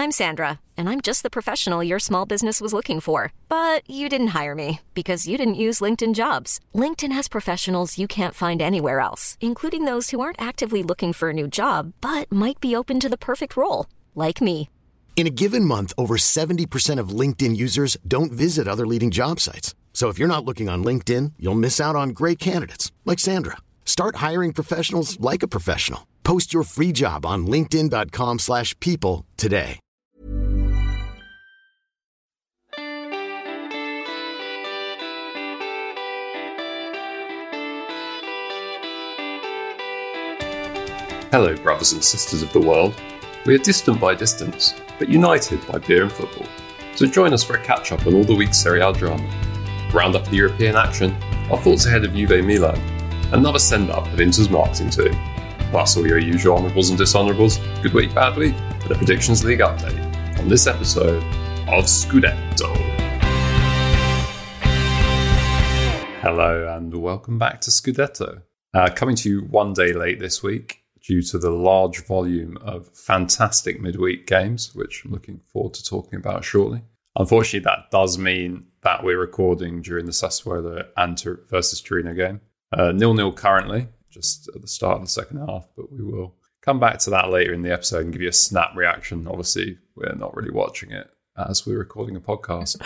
I'm Sandra, and I'm just the professional your small business was looking for. But you didn't hire me because you didn't use LinkedIn Jobs. LinkedIn has professionals you can't find anywhere else, including those who aren't actively looking for a new job, but might be open to the perfect role, like me. In a given month, over 70% of LinkedIn users don't visit other leading job sites. So if you're not looking on LinkedIn, you'll miss out on great candidates like Sandra. Start hiring professionals like a professional. Post your free job on linkedin.com/people today. Hello, brothers and sisters of the world. We are distant by distance, but united by beer and football. So join us for a catch-up on all the week's Serie A drama. Round up the European action, our thoughts ahead of Juve Milan, another send-up of Inter's marketing team, plus all your usual honourables and dishonourables, good week, bad week, and a Predictions League update on this episode of Scudetto. Hello and welcome back to Scudetto. Coming to you one day late this week due to the large volume of fantastic midweek games, which I'm looking forward to talking about shortly. Unfortunately, that does mean that we're recording during the Sassuolo versus Torino game. 0-0 currently, just at the start of the second half, but we will come back to that later in the episode and give you a snap reaction. Obviously, we're not really watching it as we're recording a podcast.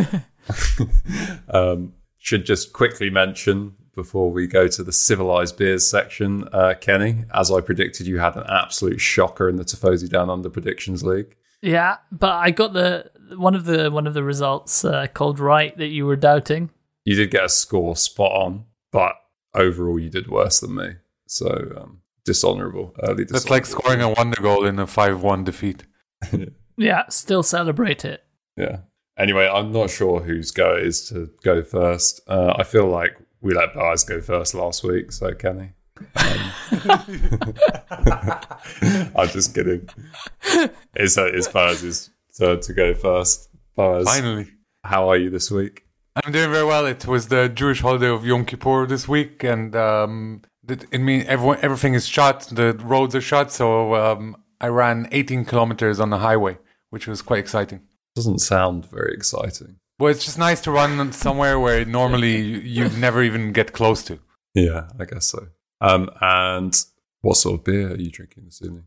Should just quickly mention, before we go to the civilized beers section, Kenny, as I predicted, you had an absolute shocker in the Tifosi Down Under Predictions League. Yeah, but I got one of the results called right that you were doubting. You did get a score spot on, but overall you did worse than me. So dishonourable, early dishonourable. That's like scoring a wonder goal in a 5-1 defeat. Yeah, still celebrate it. Yeah. Anyway, I'm not sure whose go it is to go first. I feel like we let Boaz go first last week, so Kenny. I'm just kidding. It's Boaz's turn to go first. Boaz, finally. How are you this week? I'm doing very well. It was the Jewish holiday of Yom Kippur this week, and everything is shut. The roads are shut, so I ran 18 kilometers on the highway, which was quite exciting. Doesn't sound very exciting. Well, it's just nice to run somewhere where normally you'd never even get close to. Yeah, I guess so. And what sort of beer are you drinking this evening?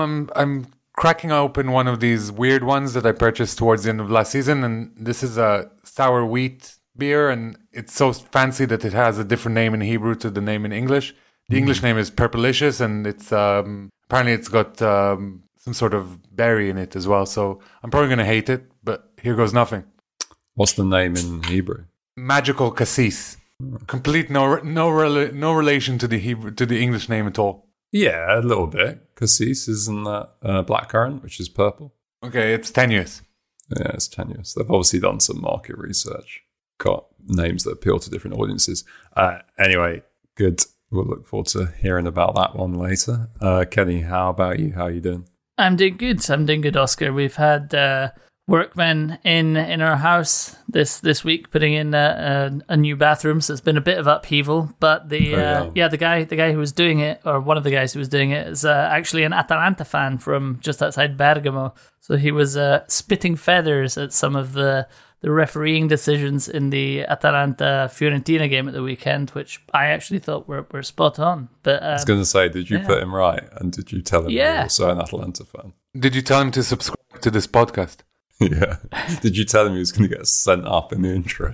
I'm cracking open one of these weird ones that I purchased towards the end of last season, and this is a sour wheat beer, and it's so fancy that it has a different name in Hebrew to the name in English. The English name is Purplicious, and it's apparently it's got some sort of berry in it as well. So I'm probably going to hate it, but here goes nothing. What's the name in Hebrew? Magical Cassis. Complete no relation to the English name at all. Yeah, a little bit. Cassis, isn't that blackcurrant, which is purple? Okay, it's tenuous. Yeah, it's tenuous. They've obviously done some market research. Got names that appeal to different audiences. Anyway, good. We'll look forward to hearing about that one later. Kenny, how about you? How are you doing? I'm doing good, Oscar. We've had workmen in our house this week putting in a new bathroom, so it's been a bit of upheaval. But the guy who was doing it, or one of the guys who was doing it, is actually an Atalanta fan from just outside Bergamo. So he was spitting feathers at some of the refereeing decisions in the Atalanta-Fiorentina game at the weekend, which I actually thought were spot on. But I was going to say, did you put him right? And did you tell him you're also an Atalanta fan? Did you tell him to subscribe to this podcast? Yeah. Did you tell him he was going to get sent up in the intro?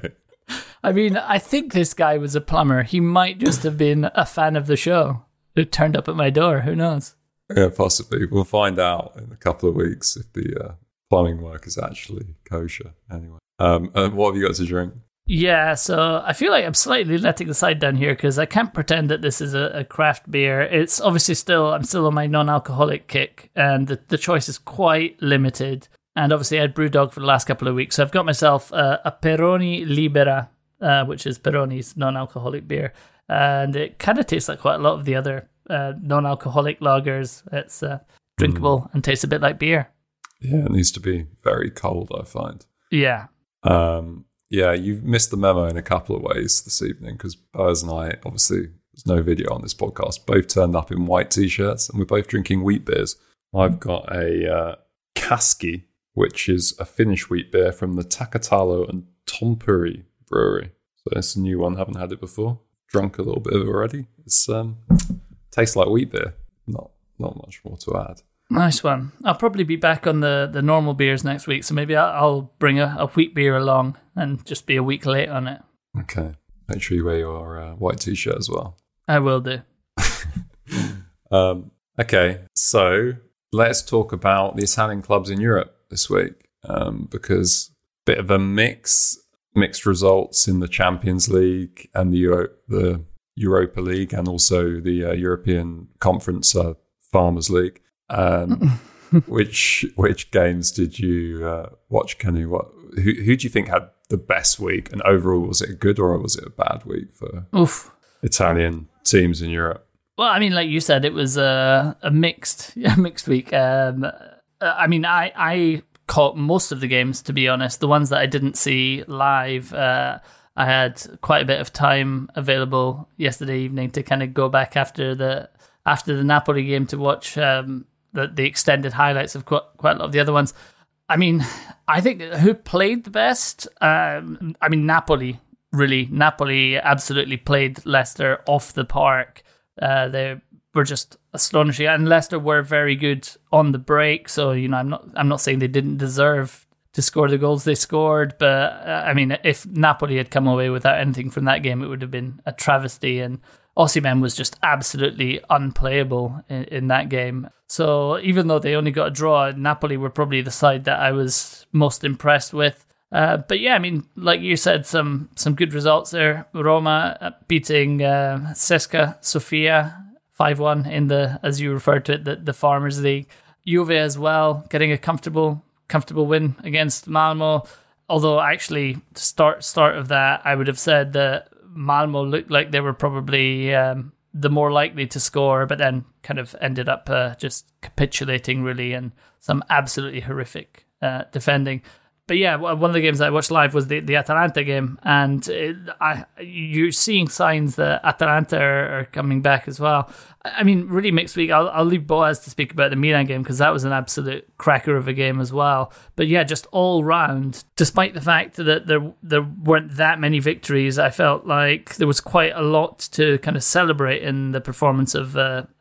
I mean, I think this guy was a plumber. He might just have been a fan of the show who turned up at my door. Who knows? Yeah, possibly. We'll find out in a couple of weeks if the plumbing work is actually kosher. Anyway. What have you got to drink? Yeah, so I feel like I'm slightly letting the side down here because I can't pretend that this is a craft beer. It's obviously I'm still on my non-alcoholic kick, and the choice is quite limited. And obviously I had Brewdog for the last couple of weeks, so I've got myself a Peroni Libera, which is Peroni's non-alcoholic beer. And it kind of tastes like quite a lot of the other non-alcoholic lagers. It's drinkable and tastes a bit like beer. Yeah, it needs to be very cold, I find. Yeah. Yeah, you've missed the memo in a couple of ways this evening, because Boaz and I, obviously, there's no video on this podcast, both turned up in white T-shirts, and we're both drinking wheat beers. I've got a Kaski, which is a Finnish wheat beer from the Takatalo and Tompuri brewery. So it's a new one. Haven't had it before. Drunk a little bit of it already. It's tastes like wheat beer. Not much more to add. Nice one. I'll probably be back on the normal beers next week, so maybe I'll bring a wheat beer along and just be a week late on it. Okay. Make sure you wear your white t-shirt as well. I will do. Okay, so let's talk about the Italian clubs in Europe this week, because a bit of a mixed results in the Champions League and the Europa League, and also the European Conference Farmers League. Which games did you watch, Kenny? Who do you think had the best week? And overall, was it a good or was it a bad week for Italian teams in Europe? Well, I mean, like you said, it was a mixed week. I mean, I caught most of the games, to be honest. The ones that I didn't see live, I had quite a bit of time available yesterday evening to kind of go back after the Napoli game to watch the extended highlights of quite a lot of the other ones. I mean, I think who played the best? I mean, Napoli absolutely played Leicester off the park. They were just astonishing, and Leicester were very good on the break. So I'm not saying they didn't deserve to score the goals they scored, but I mean, if Napoli had come away without anything from that game, it would have been a travesty. And Osimhen was just absolutely unplayable in that game. So even though they only got a draw, Napoli were probably the side that I was most impressed with. But yeah, I mean, like you said, some good results there. Roma beating CSKA Sofia 5-1 in the, as you referred to it, the Farmers League. Juve as well, getting a comfortable win against Malmo. Although actually, start of that, I would have said that Malmo looked like they were probably the more likely to score, but then kind of ended up just capitulating, really, and some absolutely horrific defending. But yeah, one of the games I watched live was the Atalanta game, and you're seeing signs that Atalanta are coming back as well. I mean, really mixed week. I'll leave Boaz to speak about the Milan game, because that was an absolute cracker of a game as well. But yeah, just all round, despite the fact that there weren't that many victories, I felt like there was quite a lot to kind of celebrate in the performance of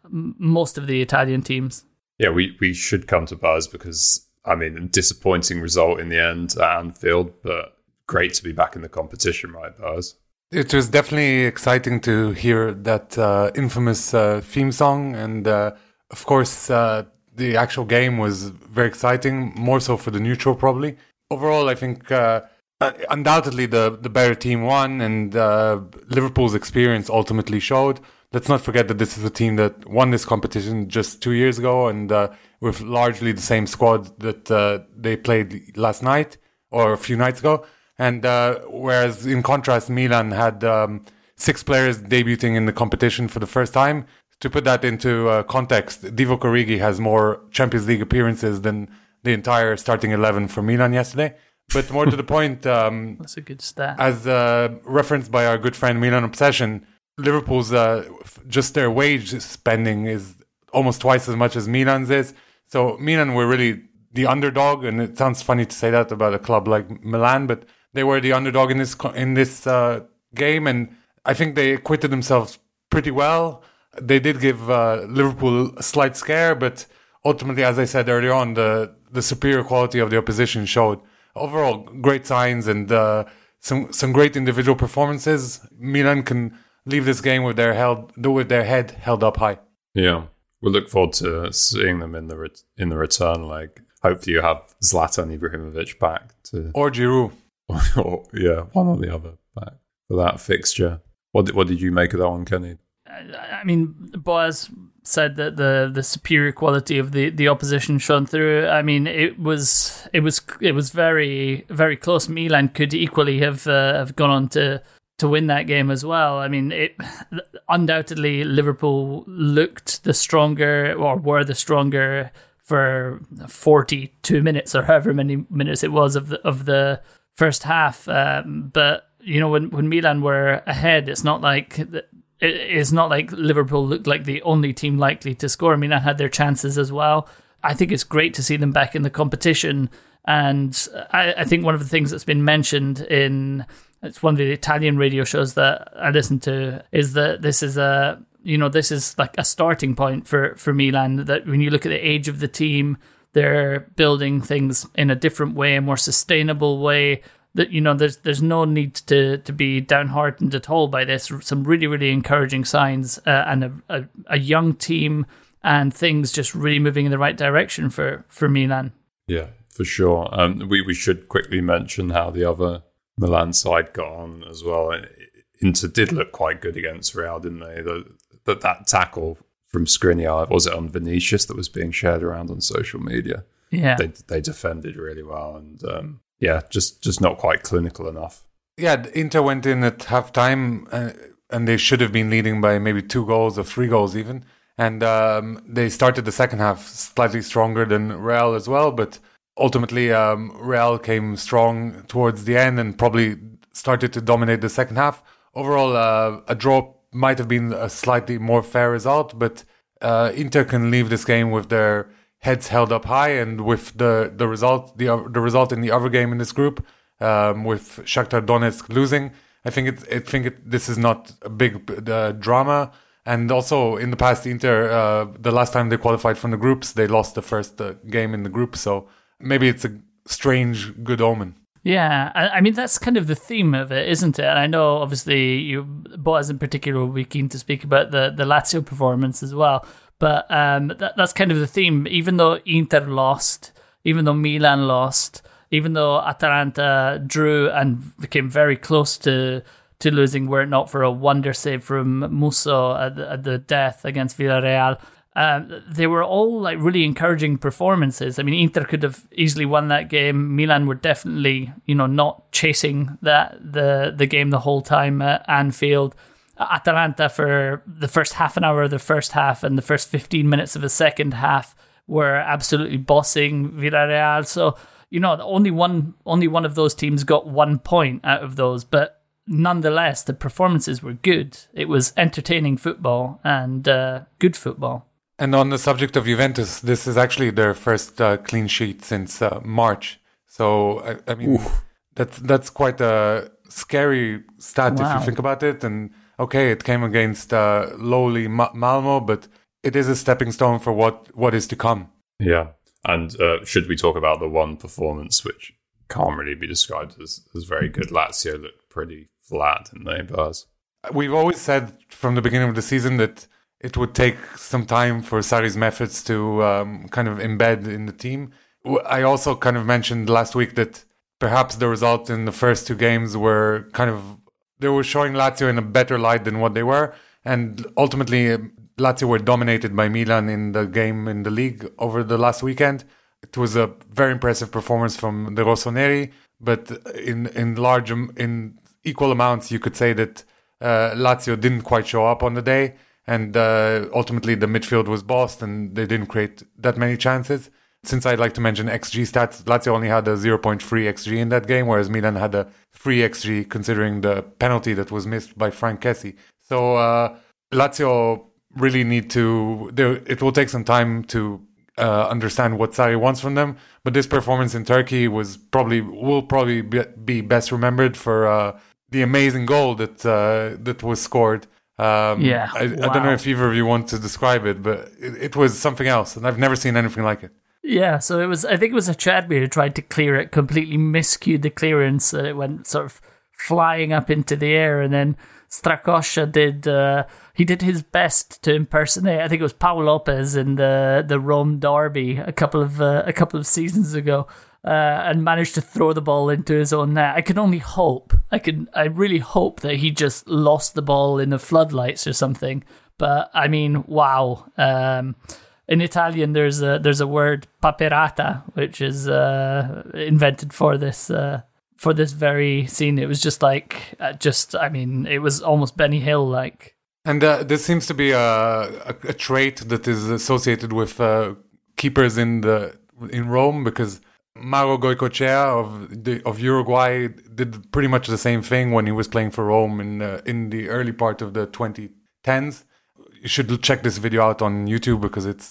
most of the Italian teams. Yeah, we should come to Buzz because, I mean, a disappointing result in the end at Anfield, but great to be back in the competition, right, Buzz? It was definitely exciting to hear that infamous theme song. And of course, the actual game was very exciting, more so for the neutral, probably. Overall, I think undoubtedly the better team won, and Liverpool's experience ultimately showed. Let's not forget that this is a team that won this competition just 2 years ago, and with largely the same squad that they played last night or a few nights ago. And whereas in contrast, Milan had 6 players debuting in the competition for the first time. To put that into context, Divock Origi has more Champions League appearances than the entire starting 11 for Milan yesterday. But more to the point, that's a good stat. As referenced by our good friend Milan Obsession, Liverpool's just their wage spending is almost twice as much as Milan's is. So Milan were really the underdog, and it sounds funny to say that about a club like Milan, but they were the underdog in this game, and I think they acquitted themselves pretty well. They did give Liverpool a slight scare, but ultimately, as I said earlier on, the superior quality of the opposition showed. Overall, great signs and some great individual performances. Milan can leave this game with their head held up high. Yeah, we'll look forward to seeing them in the return leg. Hopefully, you have Zlatan Ibrahimovic back or Giroud. Yeah, one or the other back for that fixture. What did you make of that one, Kenny? I mean, Boaz said that the superior quality of the opposition shone through. I mean, it was very, very close. Milan could equally have gone on to win that game as well. I mean, undoubtedly Liverpool looked the stronger, or were the stronger for 42 minutes or however many minutes it was of the first half. But you know, when Milan were ahead, it's not like Liverpool looked like the only team likely to score. Milan had their chances as well. I think it's great to see them back in the competition. And I think one of the things that's been mentioned it's one of the Italian radio shows that I listen to, is that this is like a starting point for Milan, that when you look at the age of the team, they're building things in a different way, a more sustainable way, that, there's no need to be downhearted at all by this. Some really, really encouraging signs, and a young team, and things just really moving in the right direction for Milan. Yeah, for sure. We should quickly mention how the other Milan side got on as well. Inter did look quite good against Real, didn't they? That tackle from Skriniar, was it on Vinicius, that was being shared around on social media? Yeah, they defended really well, and just not quite clinical enough. Yeah, Inter went in at halftime, and they should have been leading by maybe 2 goals or 3 goals even. And they started the second half slightly stronger than Real as well, but ultimately Real came strong towards the end and probably started to dominate the second half. Overall, a draw might have been a slightly more fair result, but Inter can leave this game with their heads held up high, and with the result in the other game in this group, with Shakhtar Donetsk losing, I think this is not a big drama. And also, in the past, Inter, the last time they qualified from the groups, they lost the first game in the group. So maybe it's a strange good omen. Yeah, I mean, that's kind of the theme of it, isn't it? And I know, obviously, Boaz in particular will be keen to speak about the Lazio performance as well. But that's kind of the theme. Even though Inter lost, even though Milan lost, even though Atalanta drew and came very close to losing, were it not for a wonder save from Musso at the death against Villarreal, they were all like really encouraging performances. I mean, Inter could have easily won that game. Milan were definitely, not chasing the game the whole time at Anfield. Atalanta, for the first half an hour of the first half and the first 15 minutes of the second half, were absolutely bossing Villarreal. So, only one of those teams got 1 point out of those, but nonetheless, the performances were good. It was entertaining football and good football. And on the subject of Juventus, this is actually their first clean sheet since March. So, I mean, that's quite a scary stat if you think about it. And okay, it came against lowly Malmo, but it is a stepping stone for what is to come. Yeah. And should we talk about the one performance which can't really be described as very good? Lazio looked pretty flat, didn't they, Buzz? We've always said from the beginning of the season that it would take some time for Sarri's methods to kind of embed in the team. I also kind of mentioned last week that perhaps the result in the first 2 games they were showing Lazio in a better light than what they were. And ultimately, Lazio were dominated by Milan in the game in the league over the last weekend. It was a very impressive performance from the Rossoneri, but in equal amounts, you could say that Lazio didn't quite show up on the day, and ultimately the midfield was bossed and they didn't create that many chances. Since I'd like to mention XG stats, Lazio only had a 0.3 XG in that game, whereas Milan had a 3 XG considering the penalty that was missed by Frank Kessie. So Lazio really need to... It will take some time to understand what Sarri wants from them, but this performance in Turkey will probably be best remembered for the amazing goal that was scored. I don't know if either of you want to describe it, but it was something else, and I've never seen anything like it. Yeah, so I think it was a Chadby who tried to clear it, completely miscued the clearance, and it went sort of flying up into the air, and then Strakosha did his best to impersonate, I think it was Pau Lopez in the Rome derby a couple of seasons ago, and managed to throw the ball into his own net. I really hope that he just lost the ball in the floodlights or something. But I mean, wow. In Italian, there's a word paperata, which is invented for this very scene. It was just like, it was almost Benny Hill like. And this seems to be a trait that is associated with keepers in Rome, because Mauro Goicoechea of Uruguay did pretty much the same thing when he was playing for Rome in the early part of the 2010s. You should check this video out on YouTube because it's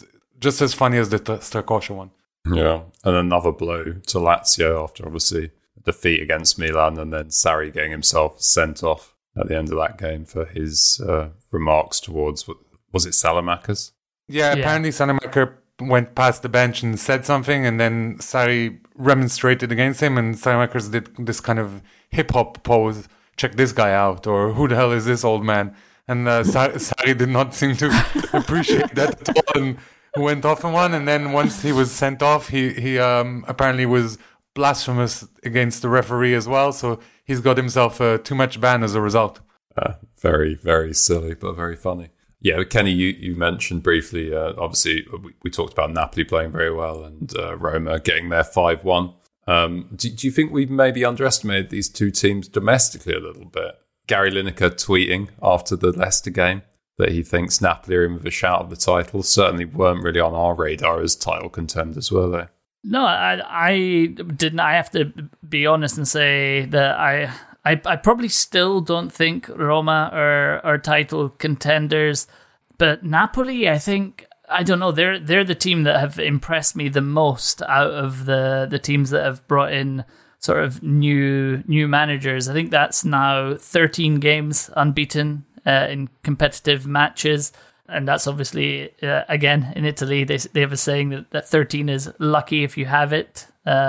just as funny as the Strakosha one. Yeah, and another blow to Lazio after obviously a defeat against Milan, and then Sarri getting himself sent off at the end of that game for his remarks towards, was it Salamakers? Yeah, apparently Salamakers went past the bench and said something, and then Sarri remonstrated against him, and Salamakers did this kind of hip-hop pose, check this guy out, or who the hell is this old man? And Sarri did not seem to appreciate that at all, and went off on one. And then once he was sent off, he apparently was blasphemous against the referee as well, so he's got himself a too much ban as a result. Very, very silly, but very funny. Yeah, Kenny, you mentioned briefly, obviously, we talked about Napoli playing very well and Roma getting their 5-1. Do you think we've maybe underestimated these two teams domestically a little bit? Gary Lineker tweeting after the Leicester game that he thinks Napoli are in with a shout at the title. Certainly weren't really on our radar as title contenders, were they? No, I didn't. I have to be honest and say that I probably still don't think Roma are title contenders, but Napoli, I think, I don't know, they're the team that have impressed me the most out of the teams that have brought in sort of new managers. I think that's now 13 games unbeaten in competitive matches, and that's obviously again in Italy they have a saying that 13 is lucky if you have it.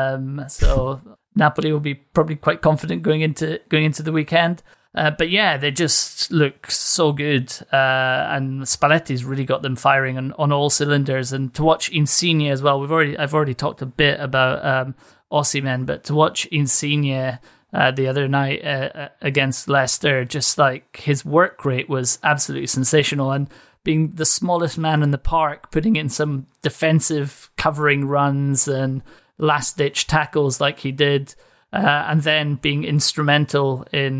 So Napoli will be probably quite confident going into the weekend. But yeah, they just look so good, and Spalletti's really got them firing on all cylinders. And to watch Insigne as well, I've already talked a bit about Osimhen, but to watch Insigne the other night against Leicester, just like his work rate was absolutely sensational, and being the smallest man in the park, putting in some defensive covering runs and last-ditch tackles like he did, and then being instrumental in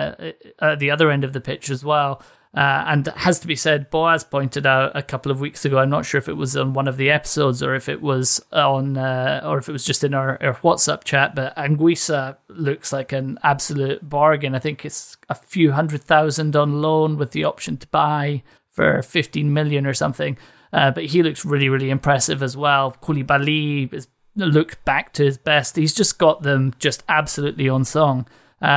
the other end of the pitch as well. And it has to be said, Boaz pointed out a couple of weeks ago, I'm not sure if it was on one of the episodes or if it was on, or if it was just in our WhatsApp chat, but Anguissa looks like an absolute bargain. I think it's a few 100,000 on loan with the option to buy for 15 million or something. But he looks really, really impressive as well. Koulibaly is looked back to his best. He's just got them just absolutely on song.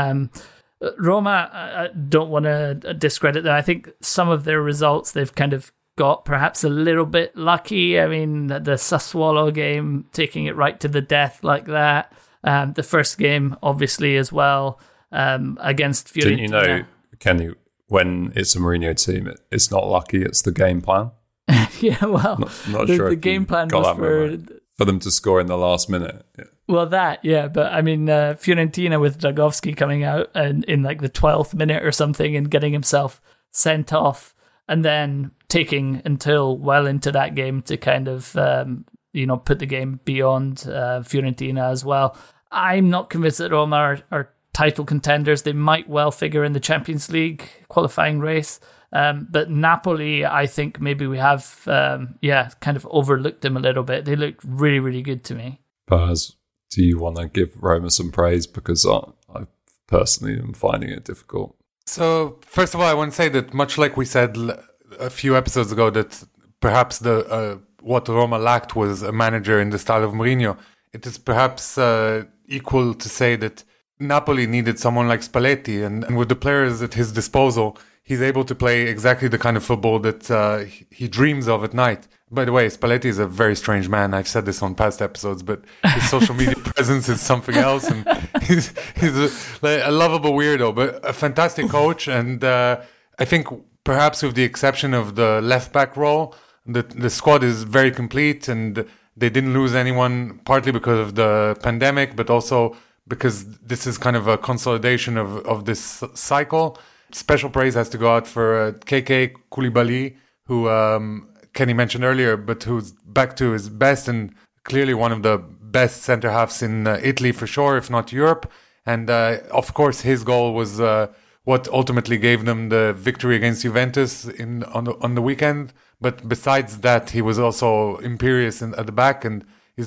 Roma, I don't want to discredit them. I think some of their results they've kind of got perhaps a little bit lucky. I mean, the Sassuolo game, taking it right to the death like that. The first game, obviously, as well, against Fiorentina. Didn't you know, Kenny, when it's a Mourinho team, it's not lucky, it's the game plan? Yeah, well, not sure the game plan was for them to score in the last minute. Yeah. Well, but I mean, Fiorentina with Dragowski coming out and in like the 12th minute or something and getting himself sent off, and then taking until well into that game to kind of, put the game beyond Fiorentina as well. I'm not convinced that Roma are title contenders. They might well figure in the Champions League qualifying race. But Napoli, I think maybe we have, kind of overlooked them a little bit. They look really, really good to me. Baz, do you want to give Roma some praise? Because I personally am finding it difficult. So, first of all, I want to say that much like we said a few episodes ago, that perhaps what Roma lacked was a manager in the style of Mourinho. It is perhaps equal to say that Napoli needed someone like Spalletti, and with the players at his disposal, he's able to play exactly the kind of football that he dreams of at night. By the way, Spalletti is a very strange man. I've said this on past episodes, but his social media presence is something else. And he's a lovable weirdo, but a fantastic coach. And I think perhaps with the exception of the left-back role, the squad is very complete, and they didn't lose anyone, partly because of the pandemic, but also because this is kind of a consolidation of this cycle. Special praise has to go out for KK Koulibaly, who Kenny mentioned earlier, but who's back to his best and clearly one of the best centre-halves in Italy for sure, if not Europe. And of course, his goal was what ultimately gave them the victory against Juventus on the weekend. But besides that, he was also imperious at the back, and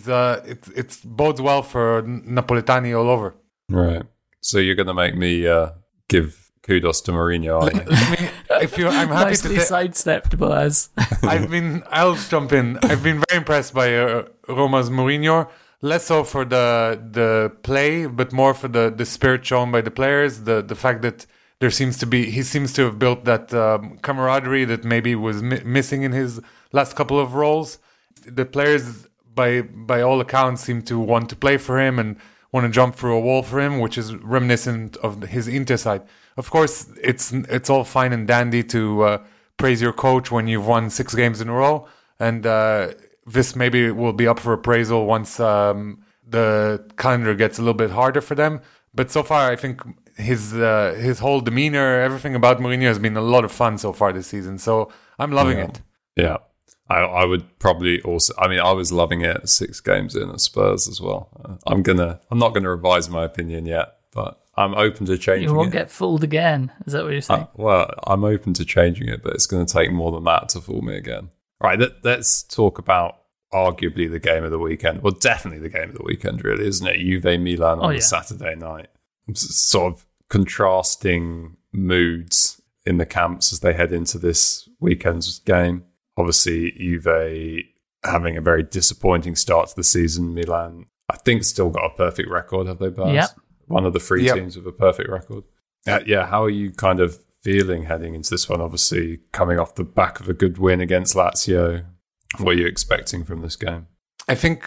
it bodes well for Napoletani all over. Right. So you're going to make me give kudos to Mourinho, aren't you? I'm happy Nicely sidestepped, Boaz. I'll jump in. I've been very impressed by Roma's Mourinho. Less so for the play, but more for the spirit shown by the players. The fact that he seems to have built that camaraderie that maybe was missing in his last couple of roles. The players, by all accounts, seem to want to play for him and want to jump through a wall for him, which is reminiscent of his Inter side. Of course, it's all fine and dandy to praise your coach when you've won 6 games in a row, and this maybe will be up for appraisal once the calendar gets a little bit harder for them. But so far, I think his whole demeanor, everything about Mourinho has been a lot of fun so far this season. So I'm loving it. Yeah. I would probably also. I mean, I was loving it 6 games in at Spurs as well. I'm not gonna revise my opinion yet, but I'm open to changing it. You won't get fooled again. Is that what you're saying? Well, I'm open to changing it, but it's going to take more than that to fool me again. All right, let's talk about arguably the game of the weekend. Well, definitely the game of the weekend, really, isn't it? Juve Milan on a Saturday night. Sort of contrasting moods in the camps as they head into this weekend's game. Obviously, Juve having a very disappointing start to the season. Milan, I think, still got a perfect record, have they, Baz? Yep. One of the 3 teams with a perfect record. How are you kind of feeling heading into this one? Obviously, coming off the back of a good win against Lazio. What are you expecting from this game? I think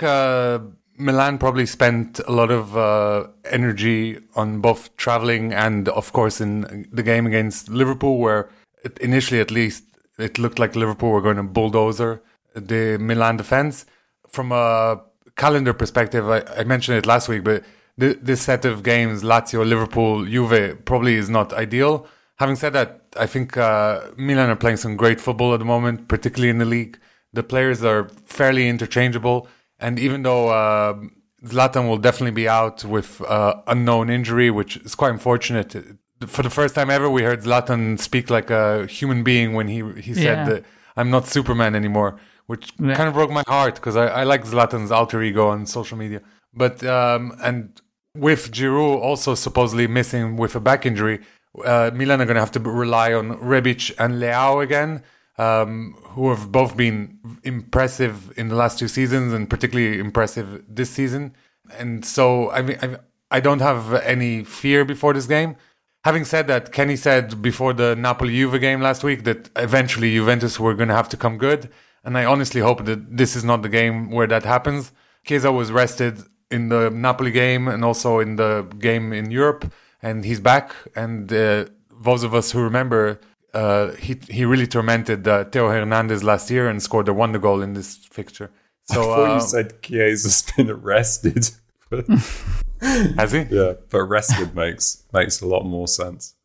Milan probably spent a lot of energy on both traveling and, of course, in the game against Liverpool, where initially, at least, it looked like Liverpool were going to bulldozer the Milan defense. From a calendar perspective, I mentioned it last week, but this set of games, Lazio, Liverpool, Juve, probably is not ideal. Having said that, I think Milan are playing some great football at the moment, particularly in the league. The players are fairly interchangeable. And even though Zlatan will definitely be out with unknown injury, which is quite unfortunate. For the first time ever, we heard Zlatan speak like a human being when he said that I'm not Superman anymore, which kind of broke my heart because I like Zlatan's alter ego on social media. But and with Giroud also supposedly missing with a back injury, Milan are going to have to rely on Rebic and Leao again, who have both been impressive in the last 2 seasons and particularly impressive this season. And so I don't have any fear before this game. Having said that, Kenny said before the Napoli-Juve game last week that eventually Juventus were going to have to come good. And I honestly hope that this is not the game where that happens. Chiesa was rested in the Napoli game and also in the game in Europe, and he's back. And those of us who remember, he really tormented Theo Hernandez last year and scored a wonder goal in this fixture. So I thought you said Chiesa's been arrested. Has he? Yeah, but rested makes a lot more sense.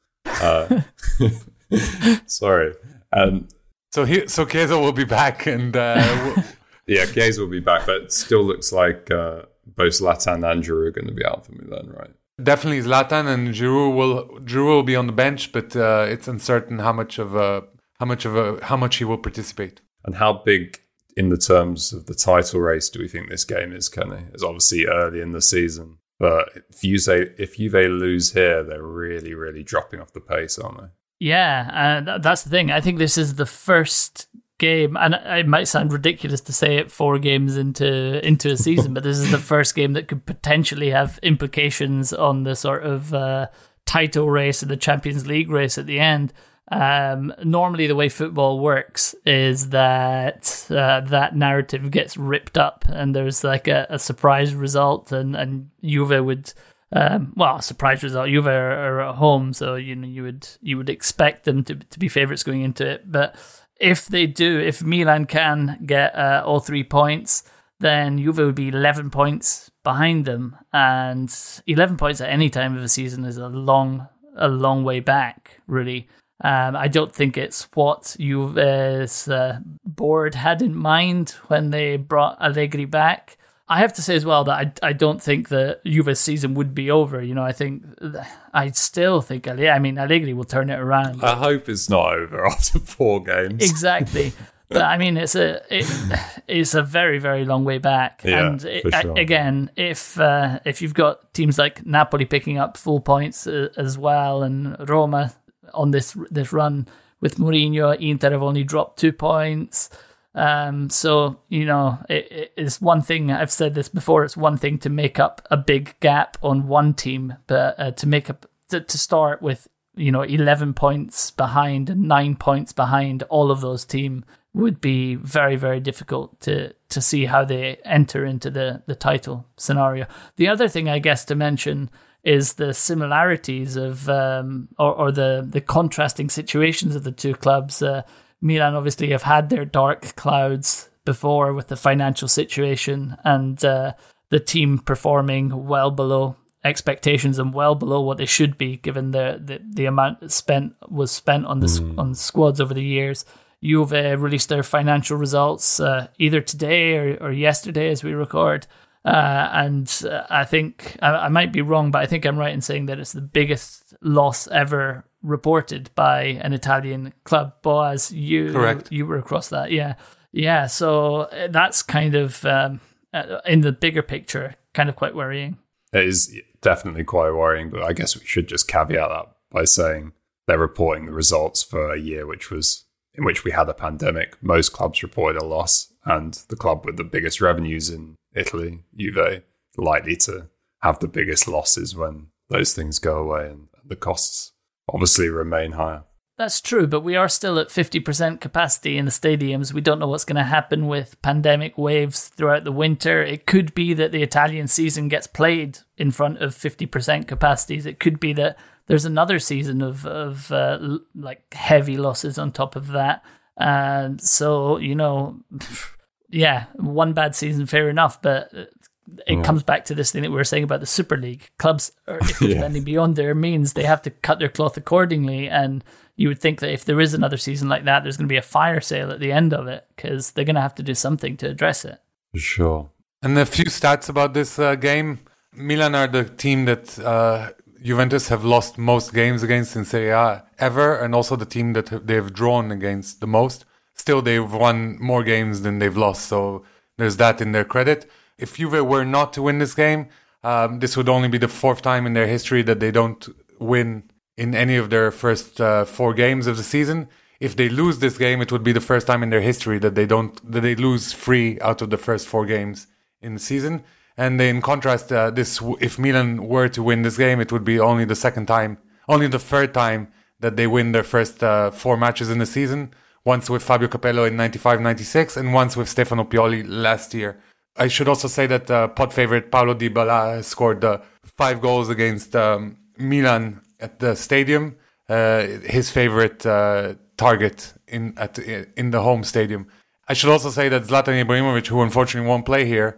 Sorry. So Chiesa will be back, and Chiesa will be back, but it still looks like both Zlatan and Giroud are going to be out for Milan, right? Definitely Zlatan, and Giroud will be on the bench, but it's uncertain how much he will participate. And how big in the terms of the title race do we think this game is, Kenny? It's obviously early in the season, but if Juve lose here, they're really, really dropping off the pace, aren't they? Yeah, that's the thing. I think this is the first game, and it might sound ridiculous to say it 4 games into a season, but this is the first game that could potentially have implications on the sort of title race and the Champions League race at the end. Normally the way football works is that that narrative gets ripped up and there's like a surprise result, and Juve would surprise result. Juve are at home, so you would expect them to be favourites going into it. But if Milan can get all 3 points, then Juve would be 11 points behind them, and 11 points at any time of the season is a long way back, really. I don't think it's what Juve's board had in mind when they brought Allegri back. I have to say as well that I don't think that Juve's season would be over. I still think Allegri will turn it around. I hope it's not over after 4 games. Exactly. But I mean, it's a very, very long way back. Yeah, and sure. Again, if you've got teams like Napoli picking up full points as well, and Roma on this run with Mourinho, Inter have only dropped 2 points. So, it is one thing, I've said this before, it's one thing to make up a big gap on one team, but to start with, 11 points behind and 9 points behind all of those teams would be very, very difficult to see how they enter into the title scenario. The other thing, I guess, to mention is the similarities of, or the contrasting situations of the two clubs. Milan obviously have had their dark clouds before with the financial situation and the team performing well below expectations and well below what they should be, given the amount was spent on on squads over the years. Juve released their financial results either today or yesterday as we record. And I think, I might be wrong, but I think I'm right in saying that it's the biggest loss ever reported by an Italian club. Boaz, you were across that. Yeah. So that's kind of, in the bigger picture, kind of quite worrying. It is definitely quite worrying, but I guess we should just caveat that by saying they're reporting the results for a year in which we had a pandemic. Most clubs reported a loss, and the club with the biggest revenues in Italy, Juve, likely to have the biggest losses when those things go away and the costs obviously remain higher. That's true, but we are still at 50% capacity in the stadiums. We don't know what's going to happen with pandemic waves throughout the winter. It could be that the Italian season gets played in front of 50% capacities. It could be that there's another season of like heavy losses on top of that. So, one bad season, fair enough, but it comes back to this thing that we were saying about the Super League. Clubs are spending beyond their means. They have to cut their cloth accordingly, and you would think that if there is another season like that, there's going to be a fire sale at the end of it, because they're going to have to do something to address it. Sure. And a few stats about this game. Milan are the team that Juventus have lost most games against in Serie A ever, and also the team that they've drawn against the most. Still, they've won more games than they've lost, so there's that in their credit. If Juve were not to win this game, this would only be the fourth time in their history that they don't win in any of their first 4 games of the season. If they lose this game, it would be the first time in their history that they lose 3 out of the first 4 games in the season. And in contrast, if Milan were to win this game, it would be only the third time that they win their first 4 matches in the season. Once with Fabio Capello in 95-96 and once with Stefano Pioli last year. I should also say that pod favorite Paulo Dybala has scored 5 goals against Milan at the stadium. His favorite target in the home stadium. I should also say that Zlatan Ibrahimovic, who unfortunately won't play here,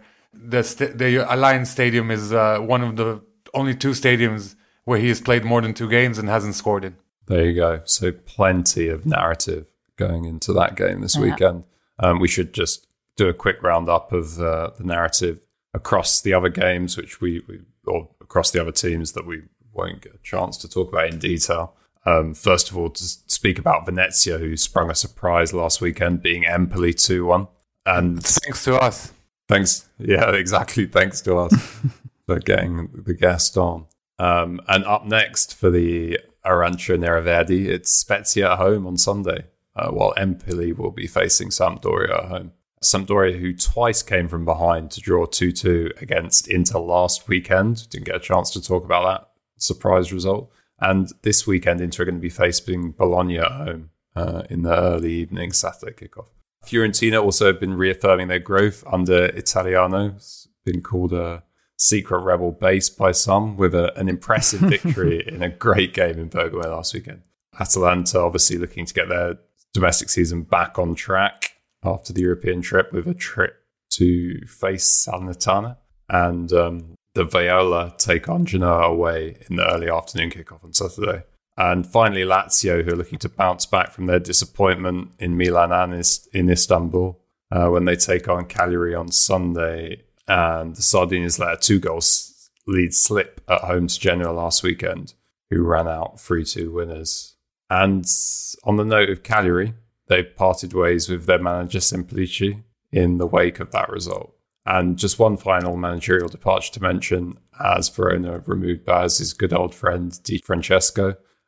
the Alliance Stadium is one of the only 2 stadiums where he has played more than 2 games and hasn't scored in. There you go. So plenty of narrative going into that game this weekend. We should just do a quick roundup of the narrative across the other games, which or across the other teams that we won't get a chance to talk about in detail. First of all, to speak about Venezia, who sprung a surprise last weekend, beating Empoli 2-1. And thanks to us. Thanks. Yeah, exactly. Thanks to us for getting the guest on. And up next for the Arancio Neraverdi, it's Spezia at home on Sunday, while Empoli will be facing Sampdoria at home. Sampdoria, who twice came from behind to draw 2-2 against Inter last weekend. Didn't get a chance to talk about that surprise result. And this weekend, Inter are going to be facing Bologna at home in the early evening Saturday kickoff. Fiorentina also have been reaffirming their growth under Italiano. It's been called a secret rebel base by some, with an impressive victory in a great game in Bergamo last weekend. Atalanta obviously looking to get their domestic season back on track after the European trip, with a trip to face Salernitana. And the Viola take on Genoa away in the early afternoon kickoff on Saturday. And finally, Lazio, who are looking to bounce back from their disappointment in Milan and in Istanbul when they take on Cagliari on Sunday. And the Sardinians let a 2-goal lead slip at home to Genoa last weekend, who ran out 3-2 winners. And on the note of Cagliari, they've parted ways with their manager Semplici in the wake of that result. And just one final managerial departure to mention, as Verona removed Baz's good old friend Di Francesco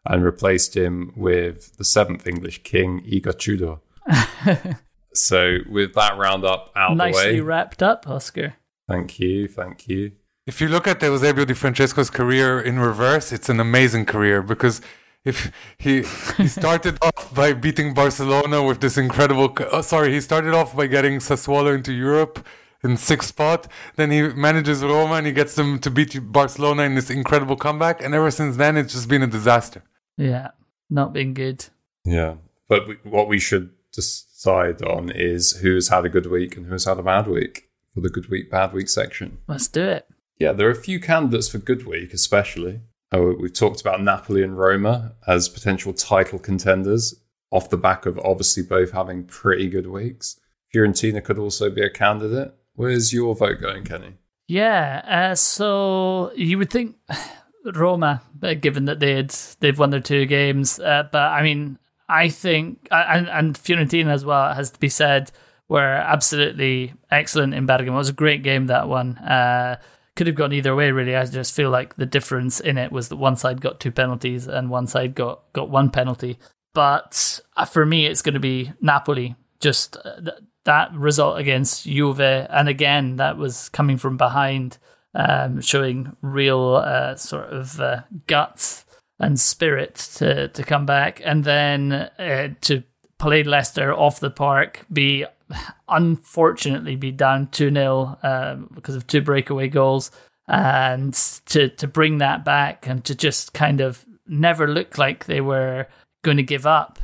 and replaced him with the 7th English king, Igor Tudor. So with that roundup out the way... Nicely wrapped up, Oscar. Thank you. If you look at Eusebio Di Francesco's career in reverse, it's an amazing career, because if he started off by beating Barcelona with this incredible... he started off by getting Sassuolo into Europe in 6th spot. Then he manages Roma and he gets them to beat Barcelona in this incredible comeback. And ever since then, it's just been a disaster. Yeah, not been good. Yeah, but what we should decide on is who's had a good week and who's had a bad week for the good week, bad week section. Let's do it. Yeah, there are a few candidates for good week, especially. We've talked about Napoli and Roma as potential title contenders off the back of obviously both having pretty good weeks. Fiorentina could also be a candidate. Where's your vote going, Kenny? Yeah, so you would think Roma, given that they've won their 2 games, but I mean, I think, and Fiorentina as well, it has to be said, were absolutely excellent in Bergamo. It was a great game, that one. Could have gone either way, really. I just feel like the difference in it was that one side got 2 penalties and one side got 1 penalty. But for me, it's going to be Napoli. Just that result against Juve, and again, that was coming from behind, showing real sort of guts and spirit to come back, and then to play Leicester off the park, unfortunately be down 2-0 because of 2 breakaway goals, and to bring that back and to just kind of never look like they were going to give up.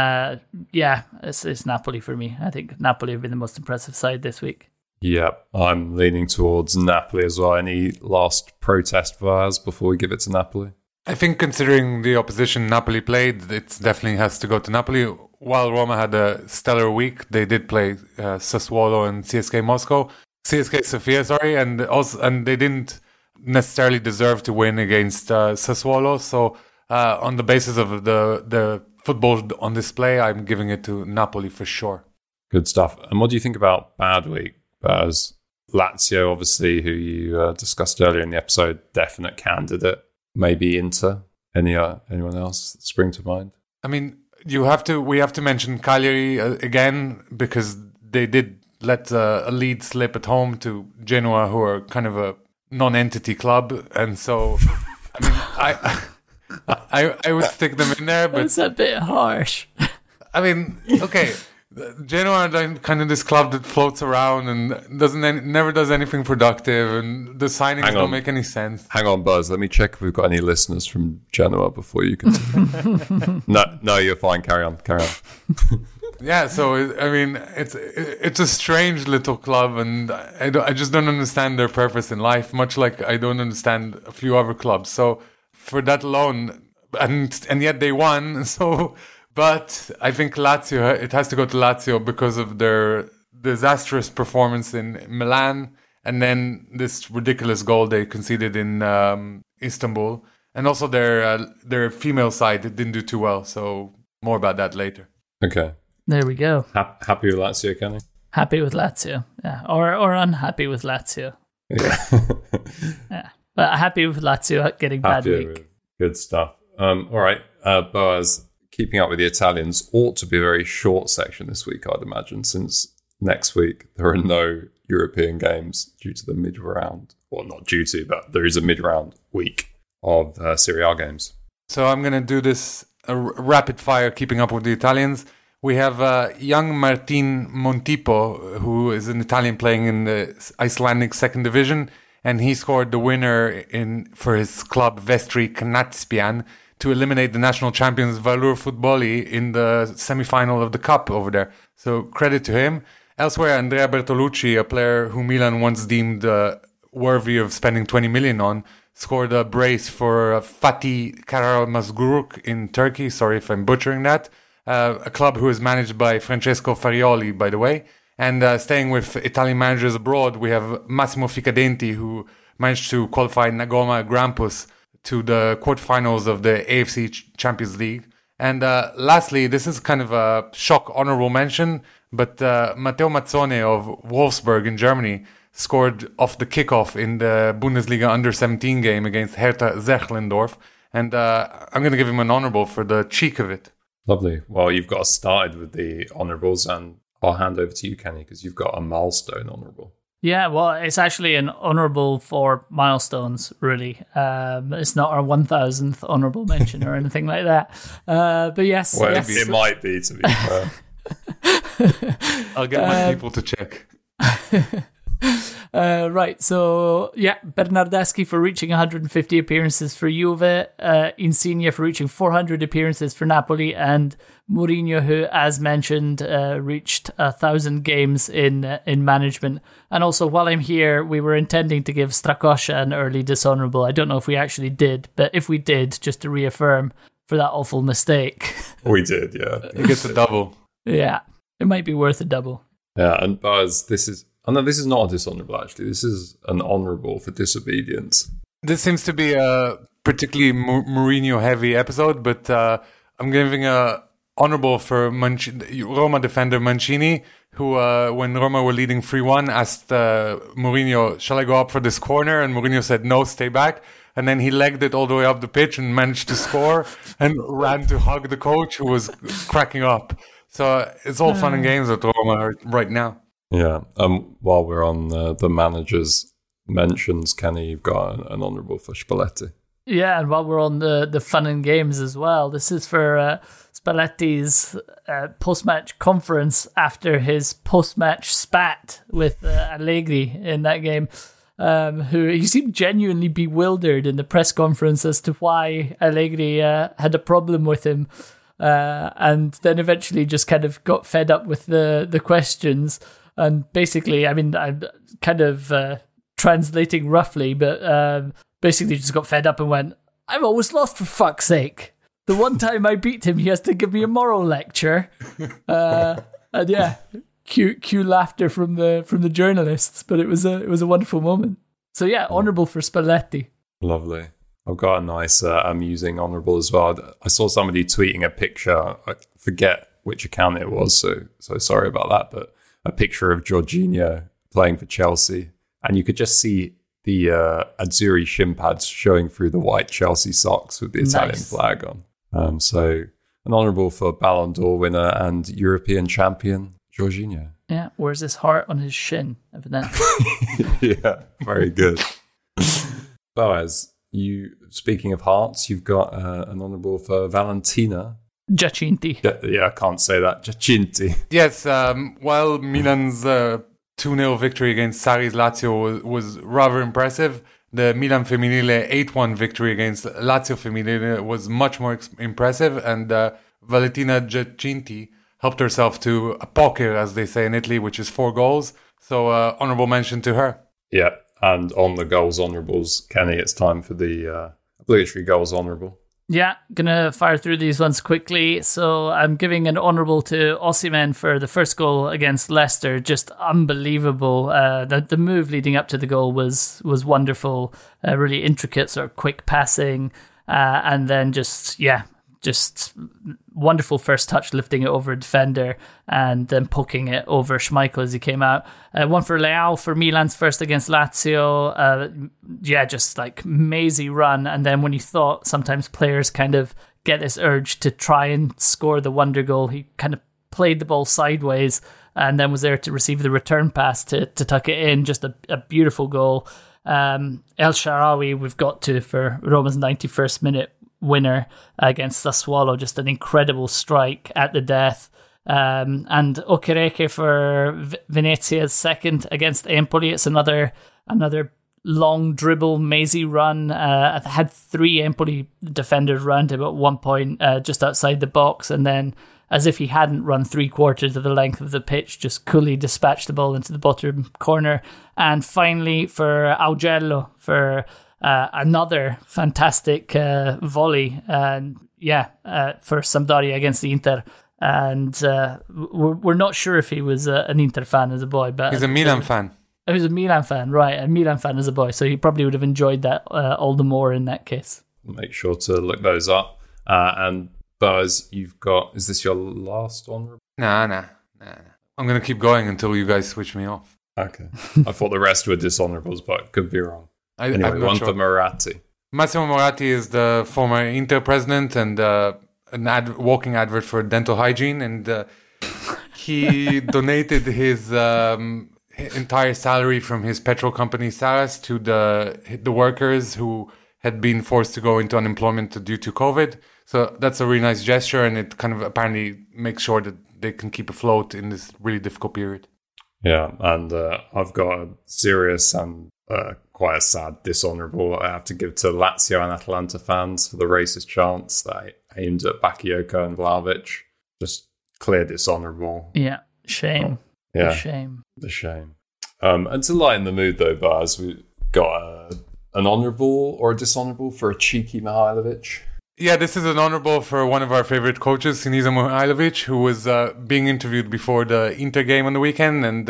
It's Napoli for me. I think Napoli have been the most impressive side this week. Yeah, I'm leaning towards Napoli as well. Any last protest Vaz before we give it to Napoli? I think considering the opposition Napoli played, it definitely has to go to Napoli. While Roma had a stellar week, they did play Sassuolo and CSKA Sofia, and they didn't necessarily deserve to win against Sassuolo. So on the basis of the football on display, I'm giving it to Napoli for sure. Good stuff. And what do you think about bad week, Baz? Lazio, obviously, who you discussed earlier in the episode, definite candidate. Maybe Inter. Anyone else spring to mind? I mean, we have to mention Cagliari again, because they did let a lead slip at home to Genoa, who are kind of a non-entity club, and so I mean, I would stick them in there. But that's a bit harsh. I mean, okay. Genoa are kind of this club that floats around and never does anything productive, and the signings don't make any sense. Hang on, Buzz. Let me check if we've got any listeners from Genoa before you continue. No, you're fine. Carry on. Yeah, so I mean, it's a strange little club, and I just don't understand their purpose in life. Much like I don't understand a few other clubs. So for that alone, and yet they won. So. But I think Lazio, it has to go to Lazio because of their disastrous performance in Milan, and then this ridiculous goal they conceded in Istanbul. And also their female side didn't do too well, so more about that later. Okay. There we go. Happy with Lazio, Kenny? Happy with Lazio, yeah. Or unhappy with Lazio. Yeah. Yeah. But happy with Lazio getting bad week. Good stuff. All right, Boaz. Keeping up with the Italians ought to be a very short section this week, I'd imagine, since next week there are no European games due to the mid-round. Well, not due to, but there is a mid-round week of Serie A games. So I'm going to do this rapid fire, keeping up with the Italians. We have young Martin Montipo, who is an Italian playing in the Icelandic second division, and he scored the winner for his club Vestri Knattspian to eliminate the national champions Valur Futboli in the semi-final of the cup over there. So credit to him. Elsewhere, Andrea Bertolucci, a player who Milan once deemed worthy of spending 20 million on, scored a brace for Fatih Karamazgurk in Turkey. Sorry if I'm butchering that. A club who is managed by Francesco Farioli, by the way. And staying with Italian managers abroad, we have Massimo Ficadenti, who managed to qualify Nagoma Grampus to the quarterfinals of the AFC Champions League. And lastly, this is kind of a shock honorable mention, but Matteo Mazzone of Wolfsburg in Germany scored off the kickoff in the Bundesliga Under-17 game against Hertha Zechlendorf. And I'm going to give him an honourable for the cheek of it. Lovely. Well, you've got us started with the honourables, and I'll hand over to you, Kenny, because you've got a milestone honourable. Yeah, well, it's actually an honourable for milestones, really. It's not our 1000th honourable mention or anything like that. But yes. Well, yes. it might be, to be fair. I'll get my people to check. Right, so yeah, Bernardeschi for reaching 150 appearances for Juve, Insigne for reaching 400 appearances for Napoli, and Mourinho, who, as mentioned, reached 1,000 games in management. And also, while I'm here, we were intending to give Strakosha an early dishonourable. I don't know if we actually did, but if we did, just to reaffirm for that awful mistake. We did, yeah. He gets a double. Yeah, it might be worth a double. Yeah, and Buzz, this is not a dishonourable, actually. This is an honourable for disobedience. This seems to be a particularly Mourinho-heavy episode, but I'm giving a honourable for Roma defender Mancini, who, when Roma were leading 3-1, asked Mourinho, "Shall I go up for this corner?" And Mourinho said, "No, stay back." And then he legged it all the way up the pitch and managed to score and ran to hug the coach, who was cracking up. So it's all fun and games at Roma right now. Yeah. While we're on the managers' mentions, Kenny, you've got an honourable for Spalletti. Yeah, and while we're on the fun and games as well, this is for Spalletti's post-match conference after his post-match spat with Allegri in that game, who he seemed genuinely bewildered in the press conference as to why Allegri had a problem with him, and then eventually just kind of got fed up with the questions. And basically, I mean, I'm kind of translating roughly, but basically just got fed up and went, "I've always lost, for fuck's sake. The one time I beat him, he has to give me a moral lecture." And yeah, cue laughter from the journalists, but it was a wonderful moment. So yeah, honourable for Spalletti. Lovely. I've got a nice, amusing honourable as well. I saw somebody tweeting a picture. I forget which account it was, so sorry about that, but a picture of Jorginho playing for Chelsea, and you could just see the Azzurri shin pads showing through the white Chelsea socks with the Italian flag on. So an honourable for Ballon d'Or winner and European champion Jorginho. Yeah, wears his heart on his shin, evidently. Yeah, very good. Boaz, speaking of hearts, you've got an honourable for Valentina Giacinti. Yeah, I can't say that. Giacinti. Yes, while Milan's 2-0 victory against Sarri's Lazio was rather impressive, the Milan Femminile 8-1 victory against Lazio Femminile was much more impressive, and Valentina Giacinti helped herself to a poker, as they say in Italy, which is 4 goals. So honourable mention to her. Yeah, and on the goals honourables, Kenny, it's time for the obligatory goals honourable. Yeah, gonna fire through these ones quickly. So I'm giving an honourable to Osimhen for the first goal against Leicester. Just unbelievable. The move leading up to the goal was wonderful. Really intricate, sort of quick passing, and then just wonderful first touch, lifting it over a defender and then poking it over Schmeichel as he came out. One for Leao for Milan's first against Lazio. Just like mazy run. And then when you thought sometimes players kind of get this urge to try and score the wonder goal, he kind of played the ball sideways and then was there to receive the return pass to tuck it in. Just a beautiful goal. El Shaarawy we've got to for Roma's 91st minute winner against Sassuolo, just an incredible strike at the death. And Okereke for Venezia's second against Empoli. It's another long dribble, mazy run. I had 3 Empoli defenders round him at one point, just outside the box, and then, as if he hadn't run 3/4 of the length of the pitch, just coolly dispatched the ball into the bottom corner. And finally for Augello for another fantastic volley, for Sampdoria against the Inter. And we're not sure if he was an Inter fan as a boy, but he's a Milan fan. He was a Milan fan, right? A Milan fan as a boy, so he probably would have enjoyed that all the more in that case. Make sure to look those up. And Buzz, you've got. Is this your last honourable? Nah. I'm gonna keep going until you guys switch me off. Okay. I thought the rest were dishonourables, but could be wrong. Anyway, one for Moratti. Massimo Moratti is the former Inter president and walking advert for dental hygiene, and he donated his entire salary from his petrol company Saras to the workers who had been forced to go into unemployment due to COVID. So that's a really nice gesture, and it kind of apparently makes sure that they can keep afloat in this really difficult period. Yeah, and I've got a serious and quite a sad dishonourable I have to give to Lazio and Atalanta fans for the racist chants that aimed at Bakayoko and Vlahovic. Just clear dishonourable. Yeah, shame. Yeah, The shame. And to lighten the mood, though, Baz, we've got an honourable or a dishonourable for a cheeky Mihailovic. Yeah, this is an honourable for one of our favourite coaches, Sinisa Mihailovic, who was being interviewed before the Inter game on the weekend, and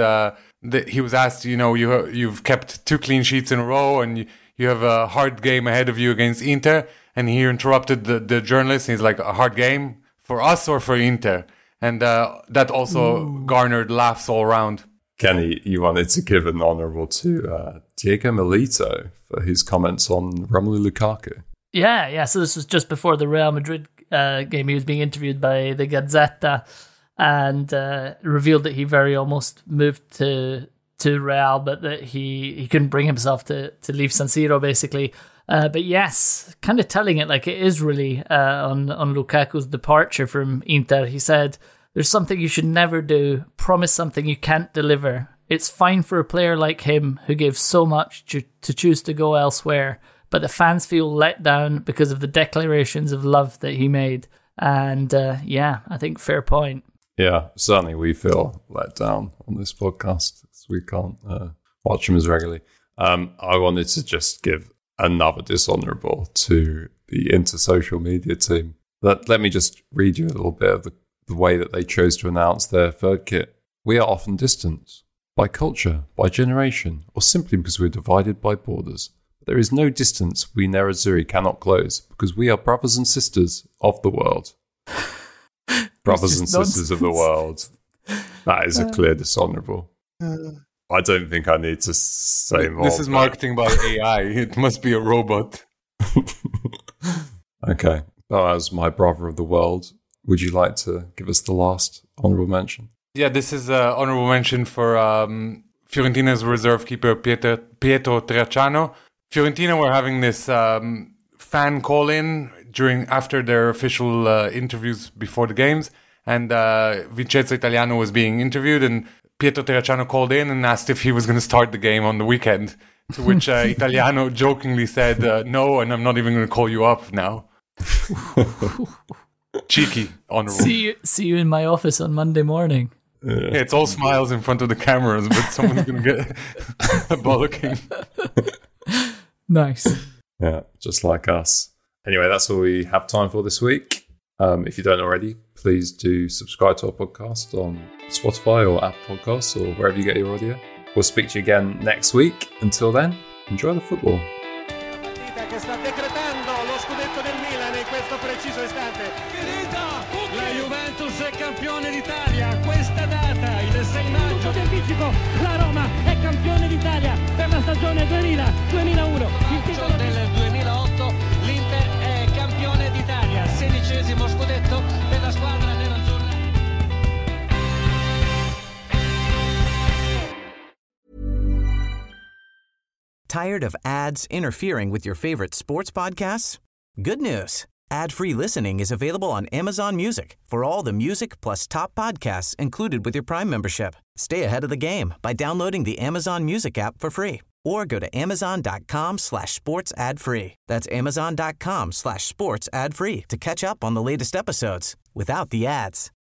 he was asked, you've kept 2 clean sheets in a row, and you have a hard game ahead of you against Inter, and he interrupted the journalist, and he's like, a hard game for us or for Inter? And that also garnered laughs all around. Kenny, you wanted to give an honourable to Diego Milito for his comments on Romelu Lukaku. Yeah. So this was just before the Real Madrid game. He was being interviewed by the Gazzetta and revealed that he very almost moved to Real, but that he couldn't bring himself to leave San Siro, basically. But yes, kind of telling it like it is really on Lukaku's departure from Inter. He said, "There's something you should never do. Promise something you can't deliver. It's fine for a player like him who gave so much to choose to go elsewhere. But the fans feel let down because of the declarations of love that he made." And I think fair point. Yeah, certainly we feel let down on this podcast because we can't watch him as regularly. I wanted to just give another dishonourable to the Inter social media team. Let me just read you a little bit of the way that they chose to announce their third kit. "We are often distant, by culture, by generation, or simply because we're divided by borders. There is no distance we Nerazzurri cannot close, because we are brothers and sisters of the world." Brothers and sisters of the world. That is a clear dishonourable. I don't think I need to say more. This is marketing by AI. It must be a robot. Okay. Well, as my brother of the world, would you like to give us the last honourable mention? Yeah, this is an honourable mention for Fiorentina's reserve keeper, Pietro Terracciano. Fiorentina were having this fan call-in after their official interviews before the games, and Vincenzo Italiano was being interviewed, and Pietro Terracciano called in and asked if he was going to start the game on the weekend, to which Italiano jokingly said, "No, and I'm not even going to call you up now." Cheeky, honourable. See you in my office on Monday morning. Yeah, it's all smiles in front of the cameras, but someone's going to get a bollocking. Nice. Yeah, just like us. Anyway, that's all we have time for this week. If you don't already, please do subscribe to our podcast on Spotify or Apple Podcasts or wherever you get your audio. We'll speak to you again next week. Until then, enjoy the football. Che sta decretando lo scudetto del Milan in questo preciso istante. Finita! La Juventus è campione d'Italia. Questa data, il 6 maggio. Tutto di anticipo, la Roma è campione d'Italia per la stagione 2000-2001. Il titolo del 2008, l'Inter è campione d'Italia. 16° scudetto per la squadra nerazzurra. Tired of ads interfering with your favorite sports podcasts? Good news. Ad-free listening is available on Amazon Music for all the music plus top podcasts included with your Prime membership. Stay ahead of the game by downloading the Amazon Music app for free or go to amazon.com/sports ad free. That's amazon.com/sports ad free to catch up on the latest episodes without the ads.